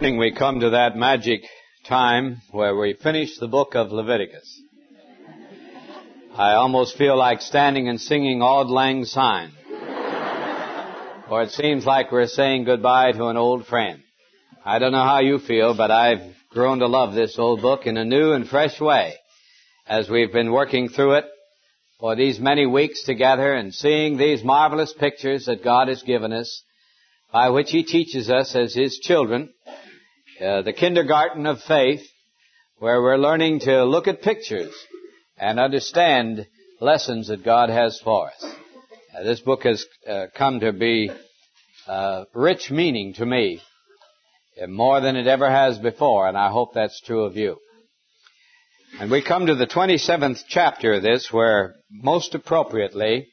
We come to that magic time where we finish the book of Leviticus. I almost feel like standing and singing Auld Lang Syne. Or it seems like we're saying goodbye to an old friend. I don't know how you feel, but I've grown to love this old book in a new and fresh way as we've been working through it for these many weeks together and seeing these marvelous pictures that God has given us by which He teaches us as His children, the kindergarten of faith, where we're learning to look at pictures and understand lessons that God has for us. This book has come to be rich meaning to me, more than it ever has before, and I hope that's true of you. And we come to the 27th chapter of this, where most appropriately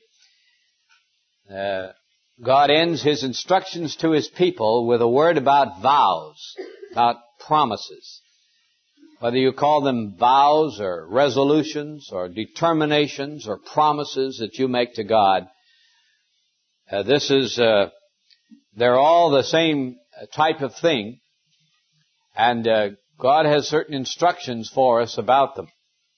God ends His instructions to His people with a word about vows, about promises. Whether you call them vows or resolutions or determinations or promises that you make to God, they're all the same type of thing, and God has certain instructions for us about them.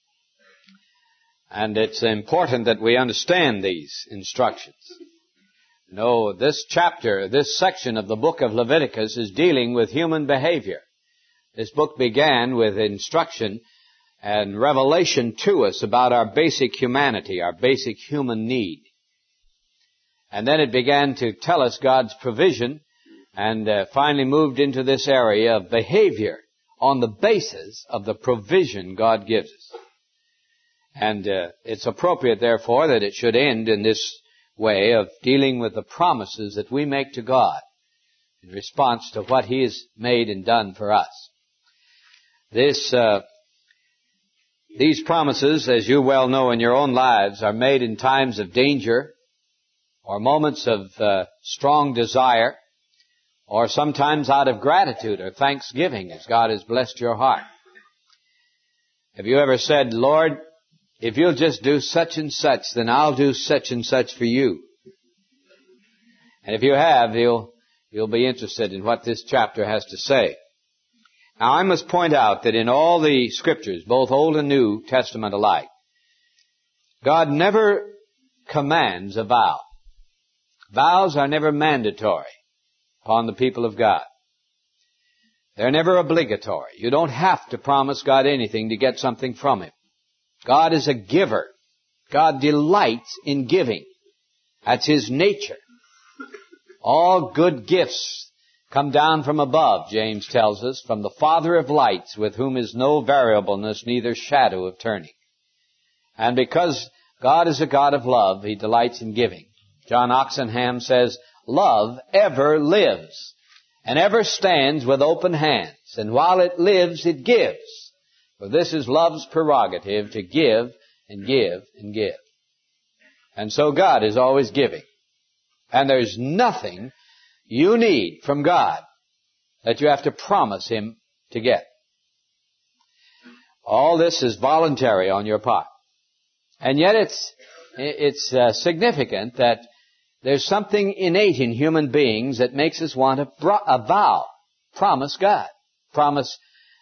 And it's important that we understand these instructions. No, this chapter, this section of the book of Leviticus is dealing with human behavior. This book began with instruction and revelation to us about our basic humanity, our basic human need. And then it began to tell us God's provision and finally moved into this area of behavior on the basis of the provision God gives us. And it's appropriate, therefore, that it should end in this way of dealing with the promises that we make to God in response to what He has made and done for us. These promises, as you well know in your own lives, are made in times of danger or moments of strong desire, or sometimes out of gratitude or thanksgiving as God has blessed your heart. Have you ever said, Lord, if you'll just do such and such, then I'll do such and such for you? And if you have, you'll be interested in what this chapter has to say. Now, I must point out that in all the Scriptures, both Old and New Testament alike, God never commands a vow. Vows are never mandatory upon the people of God. They're never obligatory. You don't have to promise God anything to get something from Him. God is a giver. God delights in giving. That's His nature. All good gifts come down from above, James tells us, from the Father of lights, with whom is no variableness, neither shadow of turning. And because God is a God of love, He delights in giving. John Oxenham says, love ever lives and ever stands with open hands, and while it lives, it gives. For this is love's prerogative, to give and give and give. And so God is always giving. And there's nothing you need from God that you have to promise Him to get. All this is voluntary on your part. And yet it's significant that there's something innate in human beings that makes us want a vow. Promise God. Promise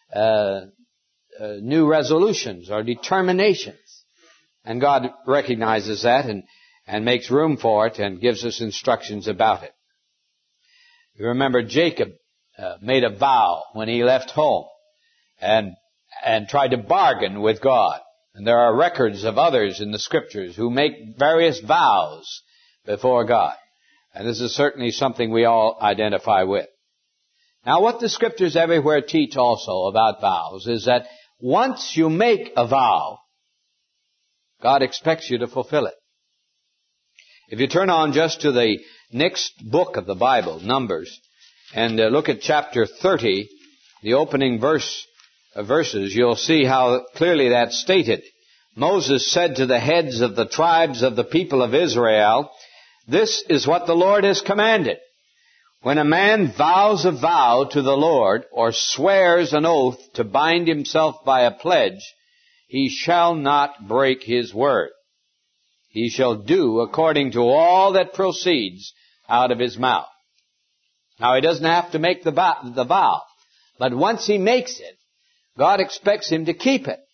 new resolutions or determinations. And God recognizes that and makes room for it and gives us instructions about it. You remember Jacob made a vow when he left home and tried to bargain with God. And there are records of others in the Scriptures who make various vows before God. And this is certainly something we all identify with. Now, what the Scriptures everywhere teach also about vows is that once you make a vow, God expects you to fulfill it. If you turn on just to the next book of the Bible, Numbers, and look at chapter 30, the opening verses, you'll see how clearly that's stated. Moses said to the heads of the tribes of the people of Israel, this is what the Lord has commanded. When a man vows a vow to the Lord, or swears an oath to bind himself by a pledge, he shall not break his word. He shall do according to all that proceeds out of his mouth. Now, he doesn't have to make the vow. But once he makes it, God expects him to keep it.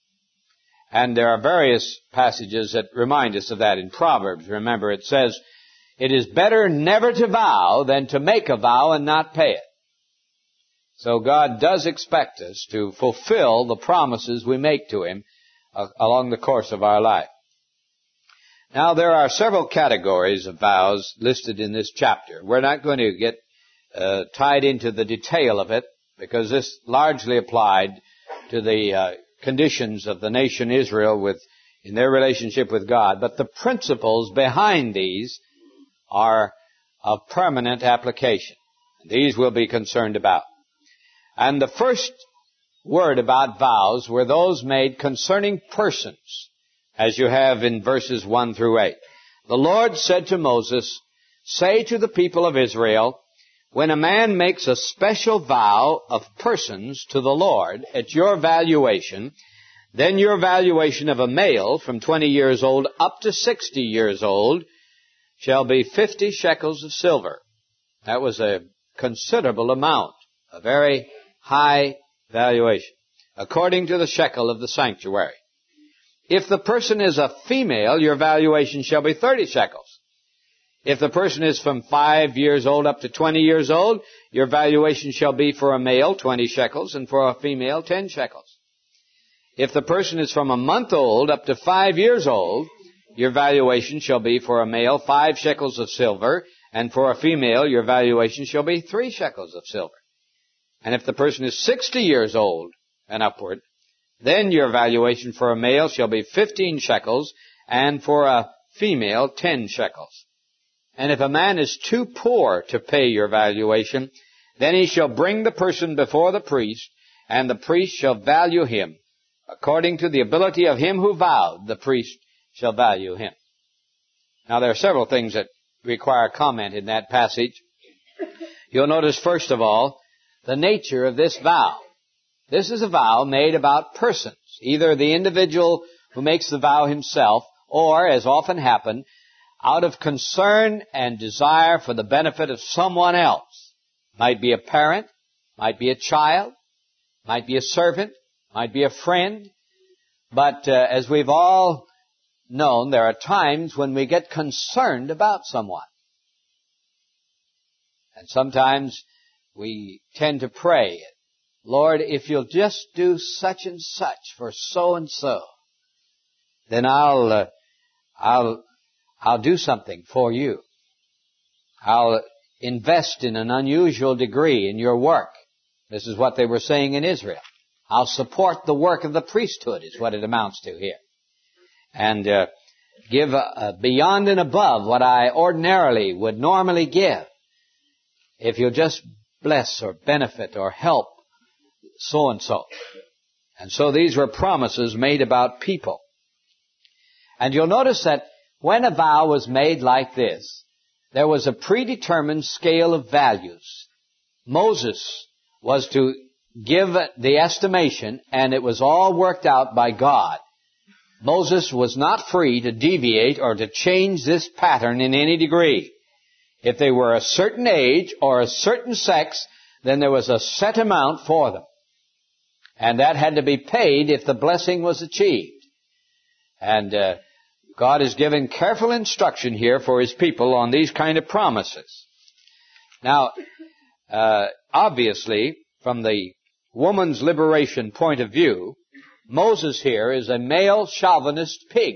And there are various passages that remind us of that. In Proverbs, remember, it says, "It is better never to vow than to make a vow and not pay it." So God does expect us to fulfill the promises we make to him along the course of our life. Now, there are several categories of vows listed in this chapter. We're not going to get tied into the detail of it, because this largely applied to the conditions of the nation Israel in their relationship with God. But the principles behind these are of permanent application. These we'll be concerned about. And the first word about vows were those made concerning persons, as you have in verses 1 through 8. The Lord said to Moses, "Say to the people of Israel, when a man makes a special vow of persons to the Lord at your valuation, then your valuation of a male from 20 years old up to 60 years old shall be 50 shekels of silver." That was a considerable amount, a very high valuation, according to the shekel of the sanctuary. If the person is a female, your valuation shall be 30 shekels. If the person is from 5 years old up to 20 years old, your valuation shall be for a male 20 shekels and for a female 10 shekels. If the person is from a month old up to 5 years old, your valuation shall be for a male 5 shekels of silver, and for a female your valuation shall be 3 shekels of silver. And if the person is 60 years old and upward, then your valuation for a male shall be 15 shekels, and for a female 10 shekels. And if a man is too poor to pay your valuation, then he shall bring the person before the priest, and the priest shall value him. According to the ability of him who vowed, the priest shall value him. Now, there are several things that require comment in that passage. You'll notice, first of all, the nature of this vow. This is a vow made about persons, either the individual who makes the vow himself, or, as often happened, out of concern and desire for the benefit of someone else. Might be a parent, might be a child, might be a servant, might be a friend. But as we've all known, there are times when we get concerned about someone. And sometimes we tend to pray, "Lord, if you'll just do such and such for so and so, then I'll do something for you. I'll invest in an unusual degree in your work." This is what they were saying in Israel. "I'll support the work of the priesthood," is what it amounts to here. And give beyond and above what I ordinarily would normally give, if you'll just bless or benefit or help so-and-so. And so these were promises made about people. And you'll notice that when a vow was made like this, there was a predetermined scale of values. Moses was to give the estimation, and it was all worked out by God. Moses was not free to deviate or to change this pattern in any degree. If they were a certain age or a certain sex, then there was a set amount for them. And that had to be paid if the blessing was achieved. And God is giving careful instruction here for His people on these kind of promises. Now, obviously, from the woman's liberation point of view, Moses here is a male chauvinist pig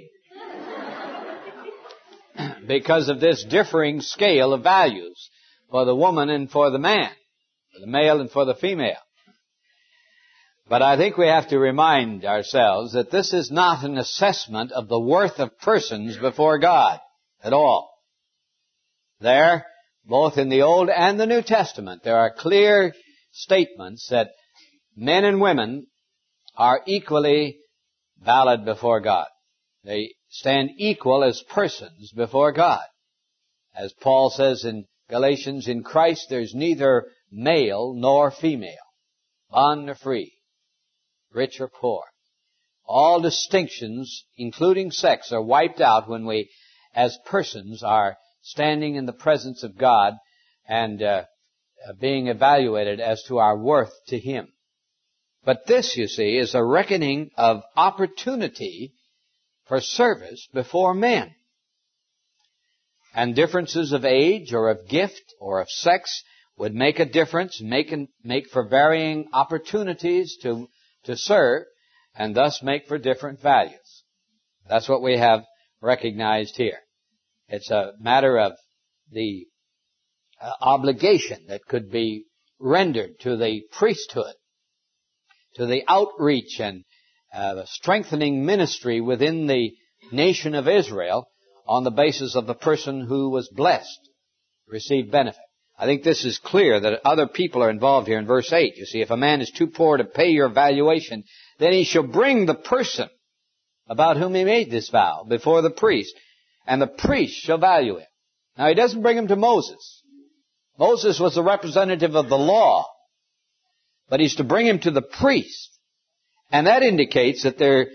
because of this differing scale of values for the woman and for the man, for the male and for the female. But I think we have to remind ourselves that this is not an assessment of the worth of persons before God at all. There, both in the Old and the New Testament, there are clear statements that men and women are equally valid before God. They stand equal as persons before God. As Paul says in Galatians, in Christ there's neither male nor female, bond nor free, rich or poor. All distinctions, including sex, are wiped out when we, as persons, are standing in the presence of God and being evaluated as to our worth to Him. But this, you see, is a reckoning of opportunity for service before men. And differences of age or of gift or of sex would make a difference, make for varying opportunities to serve, and thus make for different values. That's what we have recognized here. It's a matter of the obligation that could be rendered to the priesthood, to the outreach and strengthening ministry within the nation of Israel on the basis of the person who was blessed, received benefit. I think this is clear that other people are involved here in verse 8. You see, if a man is too poor to pay your valuation, then he shall bring the person about whom he made this vow before the priest, and the priest shall value him. Now, he doesn't bring him to Moses. Moses was the representative of the law, but he's to bring him to the priest. And that indicates that there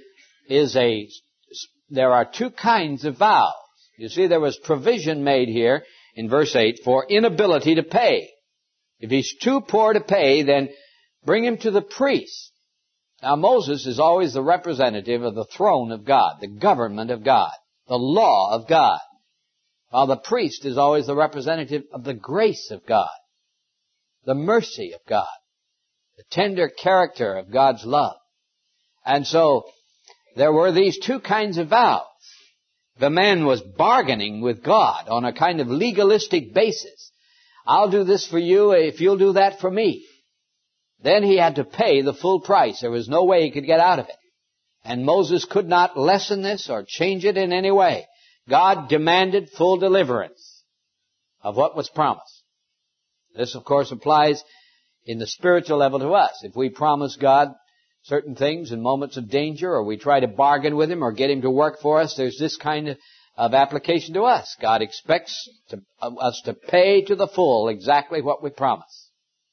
are two kinds of vows. You see, there was provision made here in verse 8 for inability to pay. If he's too poor to pay, then bring him to the priest. Now, Moses is always the representative of the throne of God, the government of God, the law of God, while the priest is always the representative of the grace of God, the mercy of God, the tender character of God's love. And so there were these two kinds of vows. The man was bargaining with God on a kind of legalistic basis. I'll do this for you if you'll do that for me. Then he had to pay the full price. There was no way he could get out of it. And Moses could not lessen this or change it in any way. God demanded full deliverance of what was promised. This, of course, applies in the spiritual level to us. If we promise God certain things in moments of danger, or we try to bargain with Him or get Him to work for us, there's this kind of application to us. God expects us to pay to the full exactly what we promise.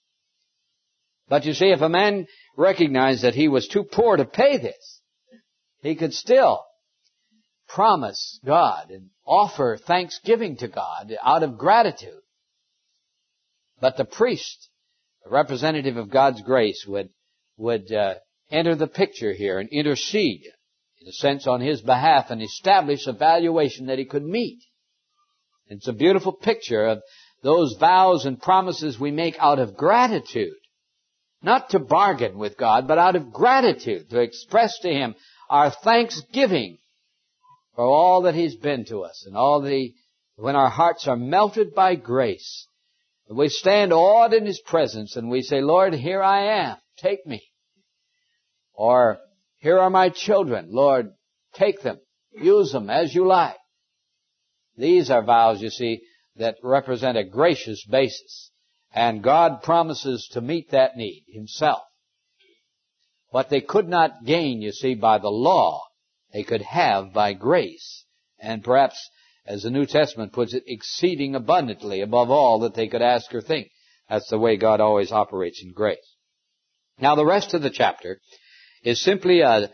But you see, if a man recognized that he was too poor to pay this, he could still promise God and offer thanksgiving to God out of gratitude. But the priest, the representative of God's grace, would enter the picture here and intercede, in a sense, on his behalf and establish a valuation that he could meet. It's a beautiful picture of those vows and promises we make out of gratitude. Not to bargain with God, but out of gratitude, to express to Him our thanksgiving for all that He's been to us, and when our hearts are melted by grace, we stand awed in His presence and we say, Lord, here I am, take me. Or, here are my children, Lord, take them, use them as you like. These are vows, you see, that represent a gracious basis. And God promises to meet that need Himself. What they could not gain, you see, by the law, they could have by grace. And perhaps, as the New Testament puts it, exceeding abundantly above all that they could ask or think. That's the way God always operates in grace. Now, the rest of the chapter is simply a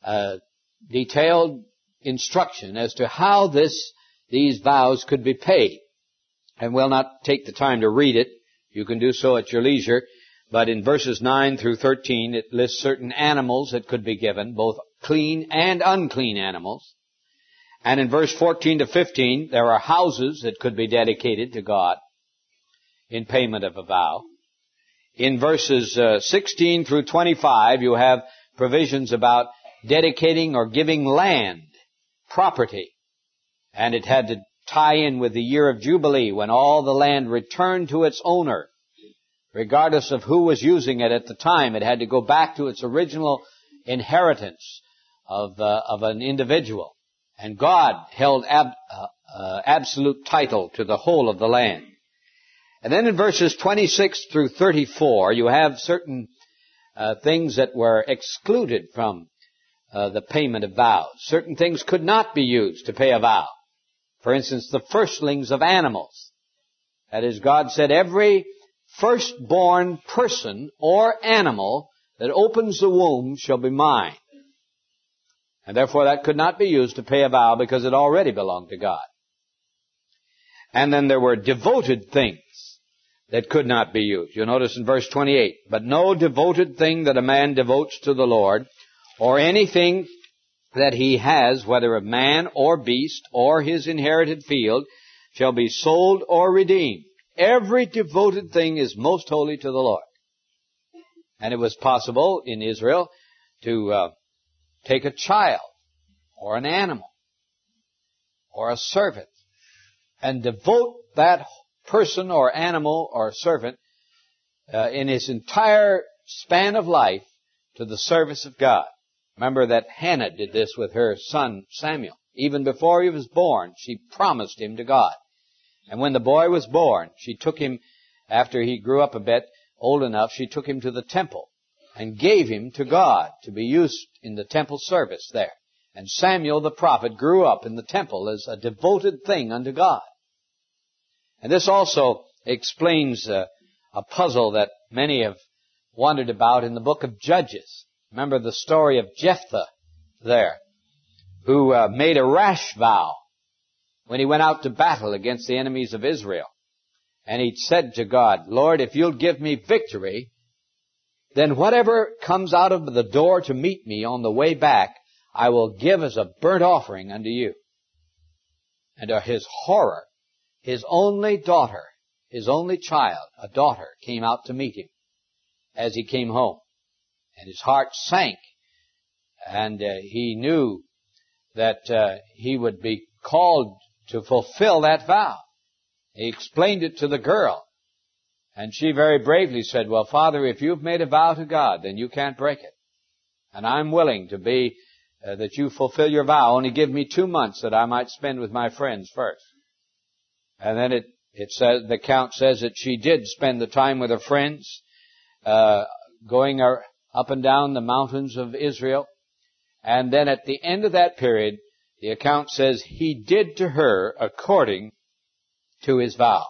detailed instruction as to how these vows could be paid. And we'll not take the time to read it. You can do so at your leisure. But in verses 9 through 13, it lists certain animals that could be given, both clean and unclean animals. And in verse 14 to 15, there are houses that could be dedicated to God in payment of a vow. In verses 16 through 25, you have provisions about dedicating or giving land, property. And it had to tie in with the year of Jubilee, when all the land returned to its owner. Regardless of who was using it at the time, it had to go back to its original inheritance of an individual. And God held absolute title to the whole of the land. And then in verses 26 through 34, you have certain things that were excluded from the payment of vows. Certain things could not be used to pay a vow. For instance, the firstlings of animals. That is, God said, every firstborn person or animal that opens the womb shall be mine. And therefore that could not be used to pay a vow because it already belonged to God. And then there were devoted things that could not be used. You'll notice in verse 28, but no devoted thing that a man devotes to the Lord, or anything that he has, whether of man or beast or his inherited field, shall be sold or redeemed. Every devoted thing is most holy to the Lord. And it was possible in Israel to take a child or an animal or a servant and devote that person or animal or servant in his entire span of life to the service of God. Remember that Hannah did this with her son Samuel. Even before he was born, she promised him to God. And when the boy was born, she took him, after he grew up a bit, old enough, she took him to the temple and gave him to God to be used in the temple service there. And Samuel the prophet grew up in the temple as a devoted thing unto God. And this also explains a puzzle that many have wondered about in the book of Judges. Remember the story of Jephthah there, who made a rash vow when he went out to battle against the enemies of Israel. And he said to God, Lord, if you'll give me victory, then whatever comes out of the door to meet me on the way back, I will give as a burnt offering unto you. And to his horror, his only daughter, his only child, a daughter, came out to meet him as he came home. And his heart sank. And he knew that he would be called to fulfill that vow. He explained it to the girl. And she very bravely said, well, Father, if you've made a vow to God, then you can't break it. And I'm willing to be, that you fulfill your vow. Only give me 2 months that I might spend with my friends first. And then it says, the account says that she did spend the time with her friends, going up and down the mountains of Israel. And then at the end of that period, the account says he did to her according to his vow.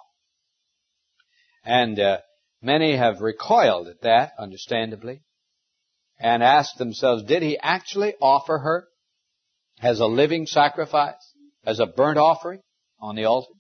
And many have recoiled at that, understandably, and asked themselves, did he actually offer her as a living sacrifice, as a burnt offering on the altar?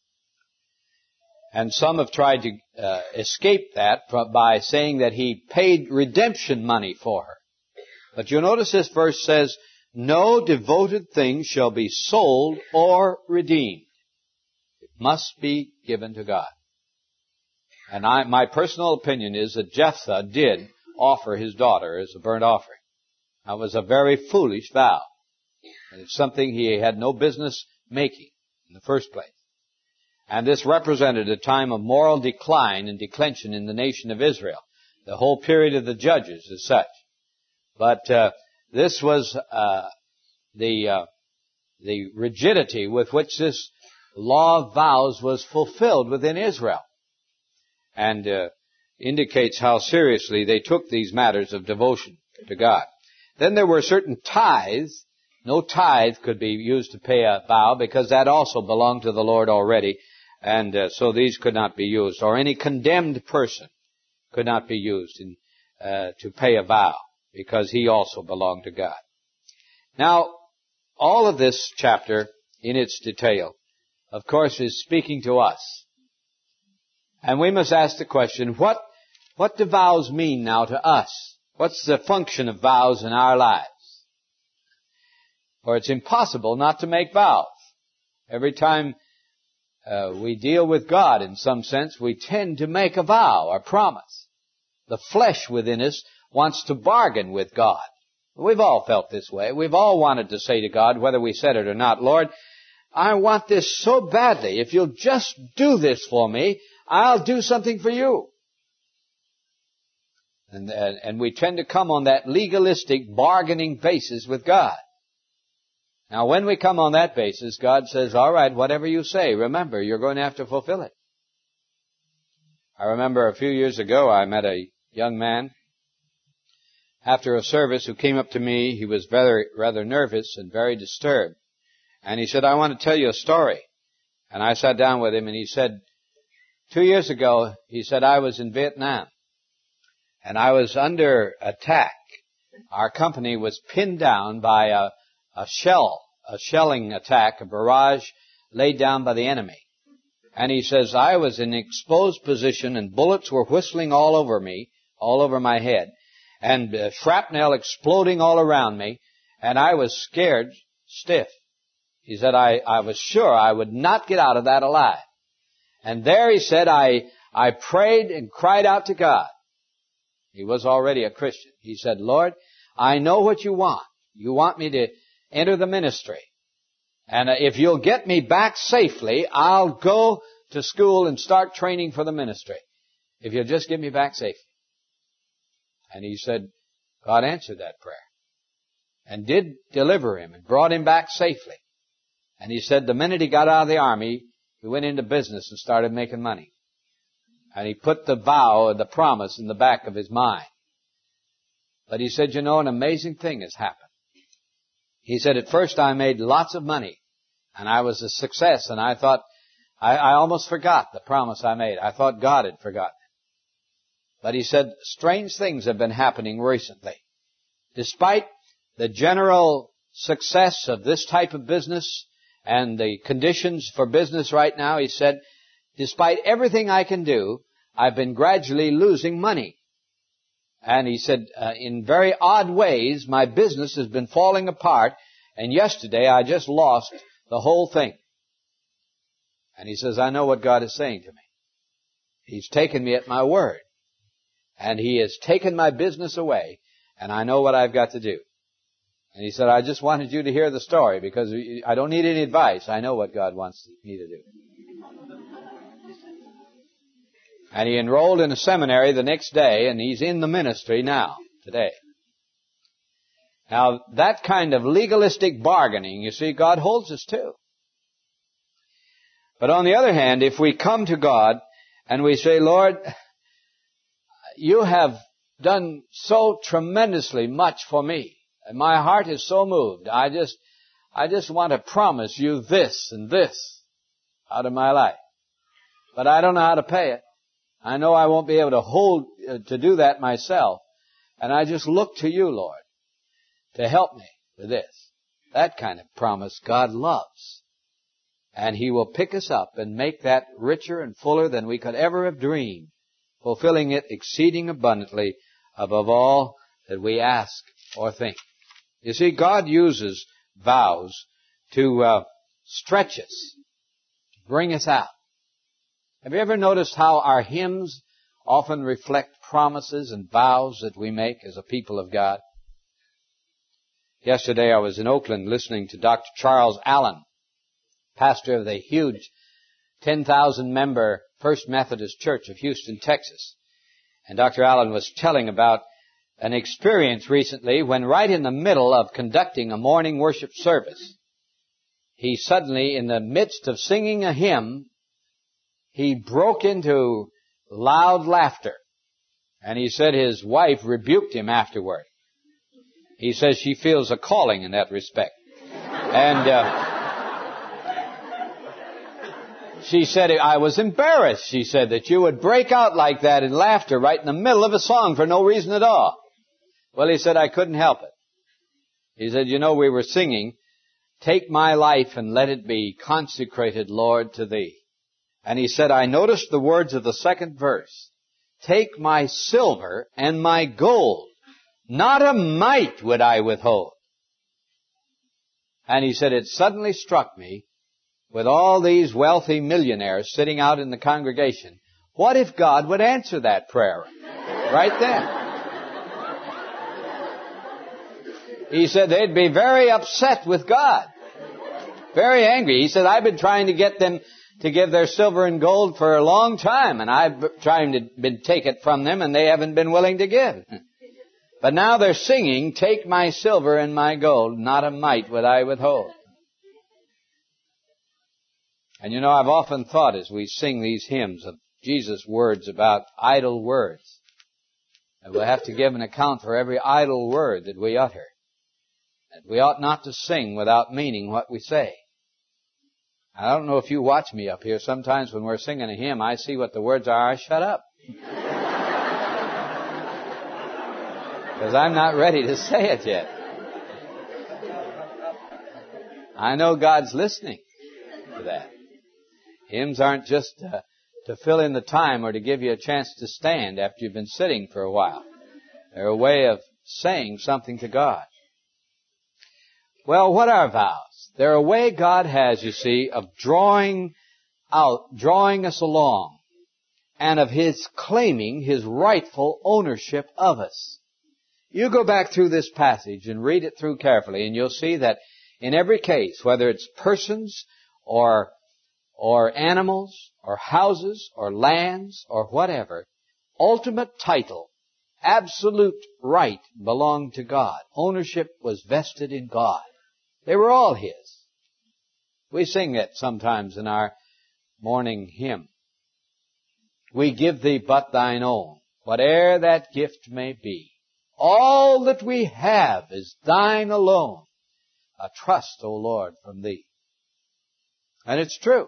And some have tried to escape that by saying that he paid redemption money for her. But you'll notice this verse says, no devoted thing shall be sold or redeemed. It must be given to God. And my personal opinion is that Jephthah did offer his daughter as a burnt offering. That was a very foolish vow. And it's something he had no business making in the first place. And this represented a time of moral decline and declension in the nation of Israel. The whole period of the Judges is such. But this was the rigidity with which this law of vows was fulfilled within Israel. And indicates how seriously they took these matters of devotion to God. Then there were certain tithes. No tithe could be used to pay a vow because that also belonged to the Lord already. And so these could not be used. Or any condemned person could not be used to pay a vow because he also belonged to God. Now, all of this chapter in its detail, of course, is speaking to us. And we must ask the question, what do vows mean now to us? What's the function of vows in our lives? For it's impossible not to make vows. Every time we deal with God in some sense, we tend to make a vow or promise. The flesh within us wants to bargain with God. We've all felt this way. We've all wanted to say to God, whether we said it or not, Lord, I want this so badly. If you'll just do this for me, I'll do something for you. And we tend to come on that legalistic bargaining basis with God. Now, when we come on that basis, God says, all right, whatever you say, remember, you're going to have to fulfill it. I remember a few years ago, I met a young man after a service who came up to me. He was rather nervous and very disturbed. And he said, I want to tell you a story. And I sat down with him and he said, 2 years ago, he said, I was in Vietnam and I was under attack. Our company was pinned down by a shelling attack, a barrage laid down by the enemy. And he says, I was in an exposed position and bullets were whistling all over me, all over my head, and shrapnel exploding all around me, and I was scared stiff. He said, I was sure I would not get out of that alive. And there, he said, I prayed and cried out to God. He was already a Christian. He said, Lord, I know what you want. You want me to enter the ministry. And if you'll get me back safely, I'll go to school and start training for the ministry. If you'll just get me back safely. And he said, God answered that prayer. And did deliver him and brought him back safely. And he said the minute he got out of the army, he went into business and started making money. And he put the vow, the promise in the back of his mind. But he said, you know, an amazing thing has happened. He said, at first I made lots of money. And I was a success. And I thought, I almost forgot the promise I made. I thought God had forgotten it. But he said, strange things have been happening recently. Despite the general success of this type of business and the conditions for business right now, he said, despite everything I can do, I've been gradually losing money. And he said, in very odd ways, my business has been falling apart, and yesterday I just lost the whole thing. And he says, I know what God is saying to me. He's taken me at my word. And He has taken my business away, and I know what I've got to do. And he said, I just wanted you to hear the story, because I don't need any advice. I know what God wants me to do. And he enrolled in a seminary the next day, and he's in the ministry now, today. Now, that kind of legalistic bargaining, you see, God holds us to. But on the other hand, if we come to God and we say, Lord, you have done so tremendously much for me, and my heart is so moved, I just want to promise you this and this out of my life. But I don't know how to pay it. I know I won't be able to do that myself. And I just look to you, Lord, to help me with this. That kind of promise God loves. And He will pick us up and make that richer and fuller than we could ever have dreamed, fulfilling it exceeding abundantly above all that we ask or think. You see, God uses vows to stretch us, to bring us out. Have you ever noticed how our hymns often reflect promises and vows that we make as a people of God? Yesterday I was in Oakland listening to Dr. Charles Allen, pastor of the huge 10,000-member First Methodist Church of Houston, Texas. And Dr. Allen was telling about an experience recently when right in the middle of conducting a morning worship service, he suddenly, in the midst of singing a hymn, he broke into loud laughter. And he said his wife rebuked him afterward. He says she feels a calling in that respect. And she said, I was embarrassed, she said, that you would break out like that in laughter right in the middle of a song for no reason at all. Well, he said, I couldn't help it. He said, you know, we were singing, take my life and let it be consecrated, Lord, to Thee. And he said, I noticed the words of the second verse. Take my silver and my gold. Not a mite would I withhold. And he said, it suddenly struck me, with all these wealthy millionaires sitting out in the congregation, what if God would answer that prayer right then? He said they'd be very upset with God. Very angry. He said, I've been trying to get them to give their silver and gold for a long time, and I've tried to take it from them, and they haven't been willing to give. But now they're singing, take my silver and my gold, not a mite would I withhold. And you know, I've often thought as we sing these hymns of Jesus' words about idle words, that we'll have to give an account for every idle word that we utter. That we ought not to sing without meaning what we say. I don't know if you watch me up here. Sometimes when we're singing a hymn, I see what the words are. I shut up. Because I'm not ready to say it yet. I know God's listening to that. Hymns aren't just to fill in the time or to give you a chance to stand after you've been sitting for a while. They're a way of saying something to God. Well, what are vows? They're a way God has, you see, of drawing us along, and of His claiming His rightful ownership of us. You go back through this passage and read it through carefully, and you'll see that in every case, whether it's persons or animals or houses or lands or whatever, ultimate title, absolute right belonged to God. Ownership was vested in God. They were all His. We sing it sometimes in our morning hymn. We give Thee but Thine own, whate'er that gift may be. All that we have is Thine alone. A trust, O Lord, from Thee. And it's true.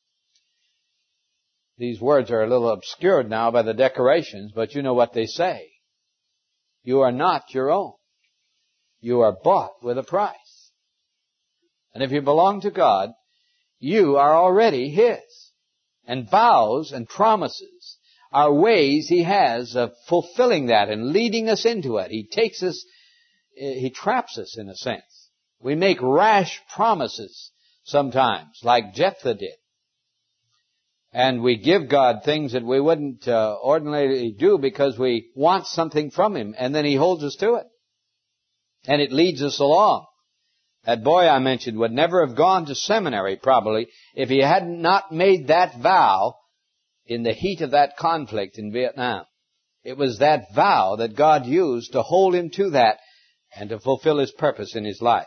These words are a little obscured now by the decorations, but you know what they say. You are not your own. You are bought with a price. And if you belong to God, you are already His. And vows and promises are ways He has of fulfilling that and leading us into it. He traps us in a sense. We make rash promises sometimes, like Jephthah did. And we give God things that we wouldn't ordinarily do because we want something from Him, and then He holds us to it. And it leads us along. That boy I mentioned would never have gone to seminary, probably, if he had not made that vow in the heat of that conflict in Vietnam. It was that vow that God used to hold him to that and to fulfill His purpose in his life.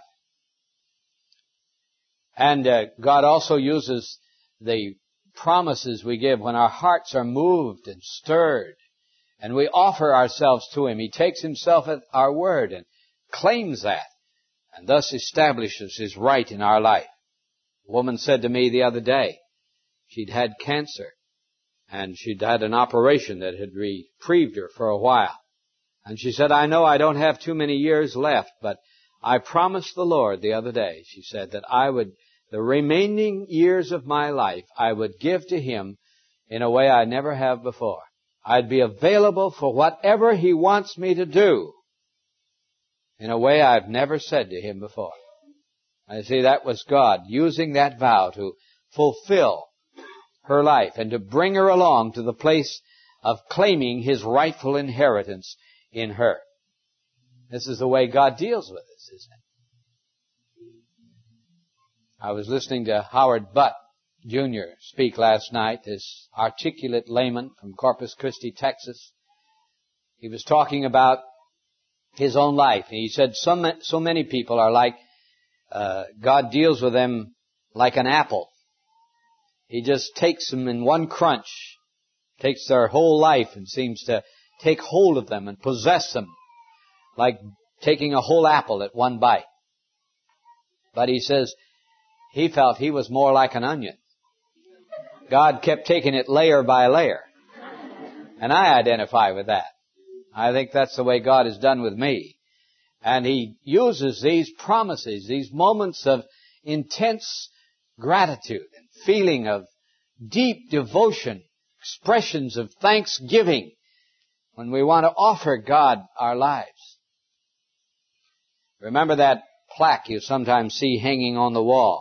And God also uses the promises we give when our hearts are moved and stirred and we offer ourselves to Him. He takes Himself at our word and claims that, and thus establishes His right in our life. A woman said to me the other day, she'd had cancer, and she'd had an operation that had reprieved her for a while. And she said, I know I don't have too many years left, but I promised the Lord the other day, she said, that the remaining years of my life, I would give to Him in a way I never have before. I'd be available for whatever He wants me to do in a way I've never said to Him before. I see that was God using that vow to fulfill her life and to bring her along to the place of claiming His rightful inheritance in her. This is the way God deals with us, isn't it? I was listening to Howard Butt Jr. speak last night, this articulate layman from Corpus Christi, Texas. He was talking about his own life. And he said so many people are like, God deals with them like an apple. He just takes them in one crunch, takes their whole life and seems to take hold of them and possess them, like taking a whole apple at one bite. But he says he felt he was more like an onion. God kept taking it layer by layer. And I identify with that. I think that's the way God has done with me. And He uses these promises, these moments of intense gratitude and feeling of deep devotion, expressions of thanksgiving when we want to offer God our lives. Remember that plaque you sometimes see hanging on the wall.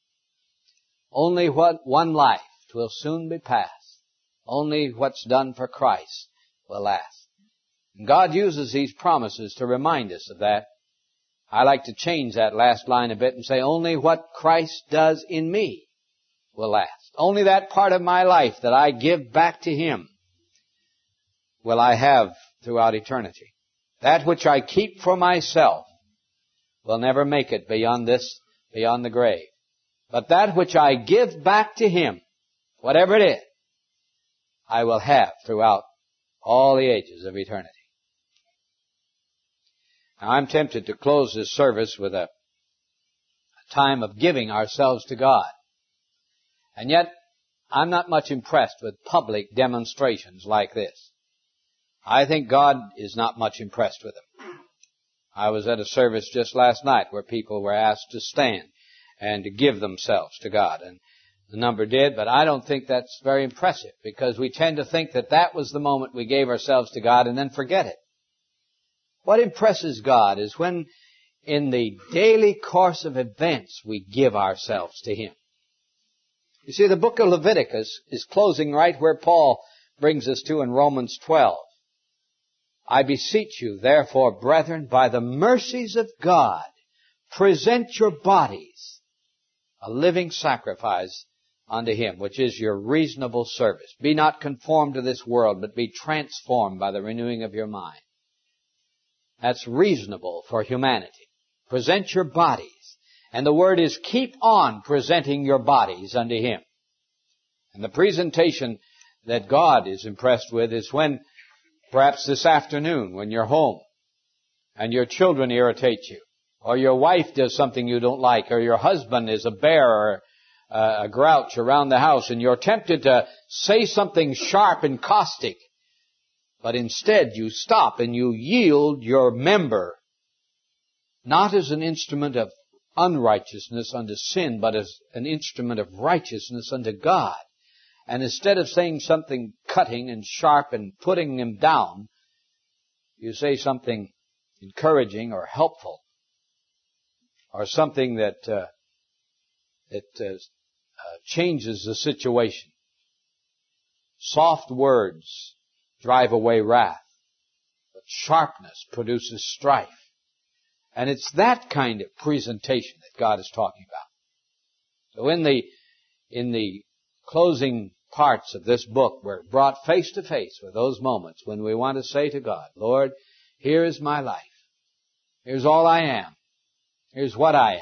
Only what one life will soon be past. Only what's done for Christ will last. And God uses these promises to remind us of that. I like to change that last line a bit and say, only what Christ does in me will last. Only that part of my life that I give back to Him will I have throughout eternity. That which I keep for myself will never make it beyond the grave. But that which I give back to Him, whatever it is, I will have throughout all the ages of eternity. Now, I'm tempted to close this service with a time of giving ourselves to God. And yet, I'm not much impressed with public demonstrations like this. I think God is not much impressed with them. I was at a service just last night where people were asked to stand and to give themselves to God. And the number did, but I don't think that's very impressive, because we tend to think that that was the moment we gave ourselves to God and then forget it. What impresses God is when in the daily course of events we give ourselves to Him. You see, the book of Leviticus is closing right where Paul brings us to in Romans 12. I beseech you, therefore, brethren, by the mercies of God, present your bodies a living sacrifice unto Him, which is your reasonable service. Be not conformed to this world, but be transformed by the renewing of your mind. That's reasonable for humanity. Present your bodies. And the word is keep on presenting your bodies unto Him. And the presentation that God is impressed with is when, perhaps this afternoon, when you're home and your children irritate you, or your wife does something you don't like, or your husband is a bear or a grouch around the house, and you're tempted to say something sharp and caustic, but instead you stop and you yield your member, not as an instrument of unrighteousness unto sin, but as an instrument of righteousness unto God. And instead of saying something cutting and sharp and putting him down, you say something encouraging or helpful, or something that changes the situation. Soft words drive away wrath, but sharpness produces strife. And it's that kind of presentation that God is talking about. So in the closing parts of this book, we're brought face to face with those moments when we want to say to God, Lord, here is my life. Here's all I am. Here's what I am.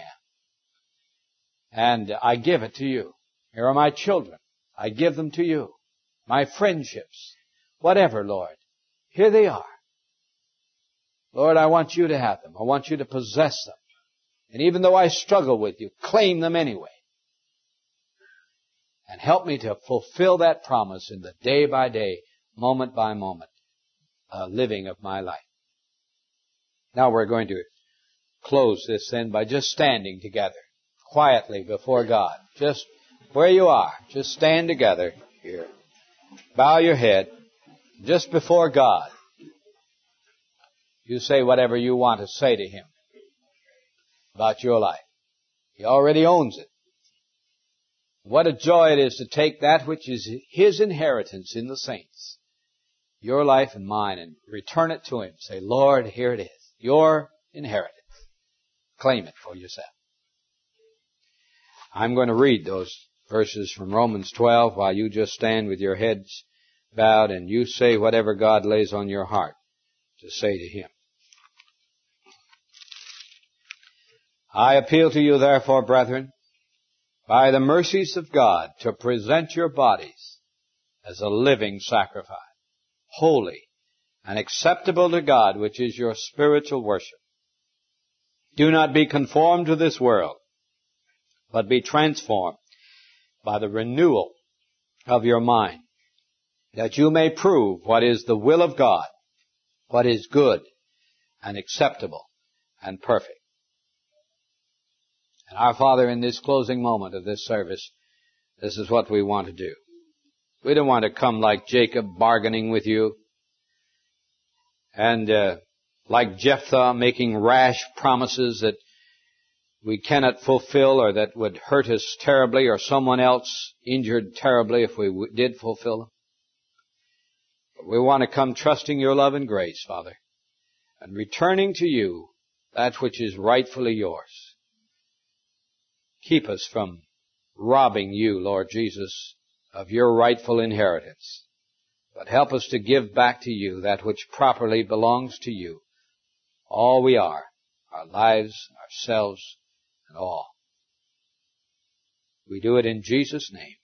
And I give it to you. Here are my children. I give them to you. My friendships. Whatever, Lord. Here they are. Lord, I want you to have them. I want you to possess them. And even though I struggle with you, claim them anyway. And help me to fulfill that promise in the day by day, moment by moment, living of my life. Now we're going to close this then by just standing together, quietly before God. Just where you are, just stand together here. Bow your head, just before God. You say whatever you want to say to Him about your life. He already owns it. What a joy it is to take that which is His inheritance in the saints, your life and mine, and return it to Him. Say, Lord, here it is, your inheritance. Claim it for yourself. I'm going to read those verses from Romans 12 while you just stand with your heads bowed and you say whatever God lays on your heart to say to Him. I appeal to you, therefore, brethren, by the mercies of God, to present your bodies as a living sacrifice, holy and acceptable to God, which is your spiritual worship. Do not be conformed to this world, but be transformed by the renewal of your mind, that you may prove what is the will of God, what is good and acceptable and perfect. And our Father, in this closing moment of this service, this is what we want to do. We don't want to come like Jacob bargaining with you, and like Jephthah making rash promises that we cannot fulfill or that would hurt us terribly, or someone else injured terribly if we did fulfill them. But we want to come trusting your love and grace, Father, and returning to you that which is rightfully yours. Keep us from robbing you, Lord Jesus, of your rightful inheritance. But help us to give back to you that which properly belongs to you. All we are, our lives, ourselves, and all. We do it in Jesus' name.